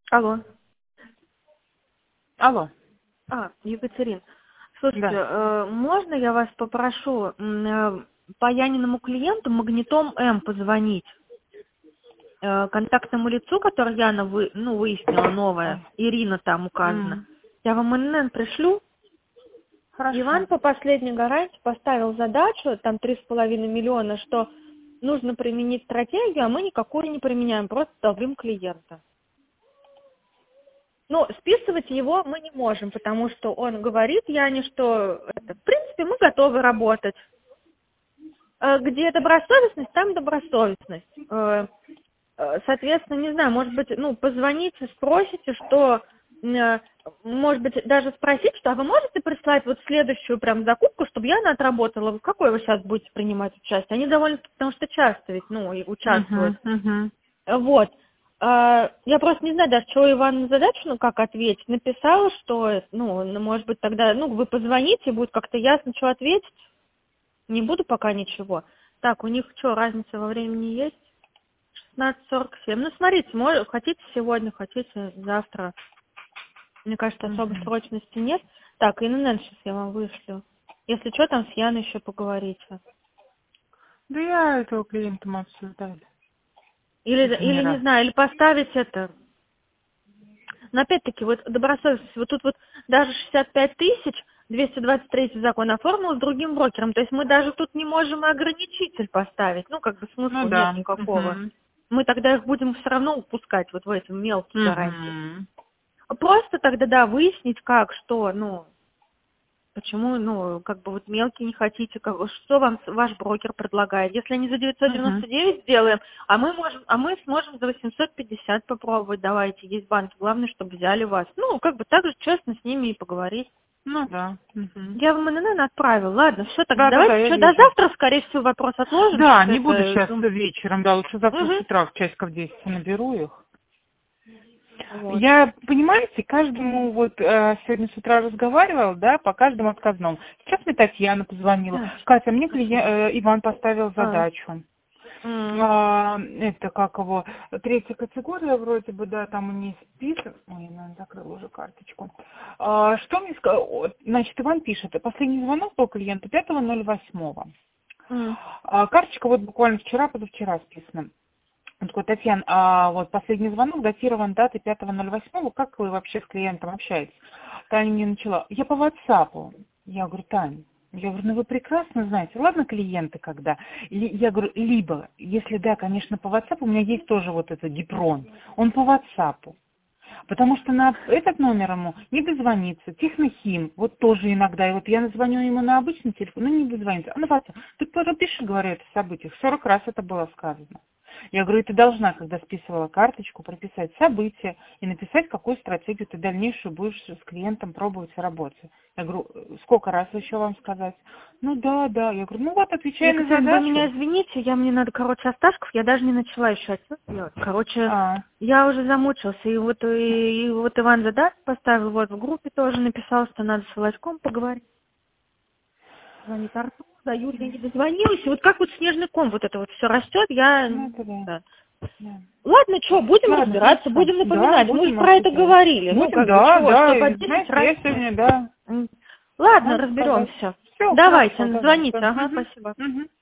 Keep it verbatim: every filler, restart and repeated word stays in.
Алло. Алло. А, Екатерин. Слушайте, Да. э, можно я вас попрошу м, э, по Яниному клиенту магнитом М позвонить? Э, контактному лицу, которое Яна вы, ну, выяснила, новое, Ирина там указана. М, Я вам эн эн эн пришлю. Хорошо. Иван по последней гарантии поставил задачу, там три с половиной миллиона, что нужно применить стратегию, а мы никакую не применяем, просто долбим клиента. Но списывать его мы не можем, потому что он говорит Яне, что это, в принципе мы готовы работать. Э, Где добросовестность, там добросовестность. Э, э, Соответственно, не знаю, может быть, ну, позвоните, спросите, что, э, может быть, даже спросить, что, а вы можете прислать вот следующую прям закупку, чтобы Яна отработала? В какой вы сейчас будете принимать участие? Они довольно, потому что часто ведь, ну, и участвуют. Угу, угу. Вот. А, Я просто не знаю даже, чего Иван на задачу, ну, как ответить. Написала, что, ну, ну, может быть, тогда, ну, вы позвоните, будет как-то ясно, что ответить. Не буду пока ничего. Так, у них что, разница во времени есть? шестнадцать сорок семь. Ну, смотрите, мож- хотите сегодня, хотите завтра. Мне кажется, особой Угу. срочности нет. Так, эн эн эн сейчас я вам вышлю. Если что, там с Яной еще поговорите. Да я этого клиента мы обсуждали. Или, Уже не или не раз. знаю, или поставить это. Но опять-таки, вот добросовестность, вот тут вот даже шестьдесят пять тысяч, двести двадцать третий закон оформил с другим брокером. То есть мы даже тут не можем и ограничитель поставить. Ну, как бы Ну смысла нет да. никакого. Угу. Мы тогда их будем все равно упускать вот в эти мелкие гарантии. Угу. Просто тогда, да, выяснить, как, что, ну, почему, ну, как бы вот мелкие не хотите, как, что вам с- ваш брокер предлагает. Если они за девятьсот Угу. девяносто девять сделаем, а мы можем, а мы сможем за восемьсот пятьдесят попробовать, давайте, есть банки, главное, чтобы взяли вас. Ну, как бы так же честно с ними и поговорить. Ну да. Угу. Я вам эн эн эн отправил, ладно, все, тогда Да, да, да, давайте, я что, до вижу. завтра, скорее всего, вопрос отложим, Да, что-то не буду это, сейчас ну, вечером, да, лучше завтра с мгм. утра в часиков десять наберу их. Вот. Я, понимаете, каждому вот э, сегодня с утра разговаривала, да, по каждому отказному. Сейчас мне Татьяна позвонила. А, Катя, мне клиент, спасибо. э, Иван поставил А, задачу. м, А, это как его, третья категория вроде бы, да, там у нее список. Ой, я, наверное, закрыла уже карточку. А, что мне сказал? Значит, Иван пишет, последний звонок был клиента пятого ноль восьмого. м. А, карточка вот буквально вчера, позавчера списана. Он такой: Татьяна, а вот последний звонок датирован датой пятого ноль восьмого. Как вы вообще с клиентом общаетесь? Таня мне начала: я по ватсапу. Я говорю: Таня, я говорю, ну вы прекрасно знаете, ладно, клиенты когда. Ли- Я говорю, либо, если да, конечно, по ватсапу, у меня есть тоже вот этот гипрон, он по ватсапу. Потому что на этот номер ему не дозвониться. Технохим, вот тоже иногда. И вот я звоню ему на обычный телефон, ну не дозвониться. А на WhatsApp. Ты пропиши, говорю, это событие. сорок раз это было сказано. Я говорю, ты должна, когда списывала карточку, прописать события и написать, какую стратегию ты дальнейшую будешь с клиентом пробовать работать. Я говорю, сколько раз еще вам сказать? Ну да, да. Я говорю, ну вот, отвечай на Екатерина, вы меня задачу. извините, я мне надо, короче, осташков, я даже не начала еще отчет делать. Короче, А, я уже замучился, и вот, и, и вот Иван задач поставил, вот в группе тоже написал, что надо с Володьком поговорить. Звонит Артур, да, Юлия не дозвонилась, и вот как вот снежный ком вот это вот все растет, я... ну это да. да. Да. Ладно, что, будем Ладно, разбираться, хорошо. будем Да, напоминать, мы уже будем про это обсуждать. говорили, ну, Будем, как бы, да, чего, да. что по И, десять знаете, раз... я сегодня, да, М. Ладно, надо сказать. разберемся. Все, Давайте, хорошо, звоните, давайте. ага, Угу, спасибо. угу.